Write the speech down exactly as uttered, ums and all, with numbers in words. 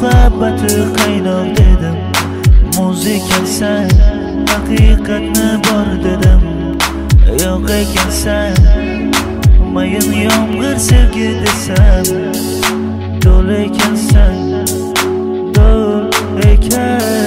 muhabbati qaynoq dedim. Muzikasan, haqiqatni bor dedim. Yo'q ekansan, mayin yomg'ir sevgi desam. Do'l ekansan, do'l ekan.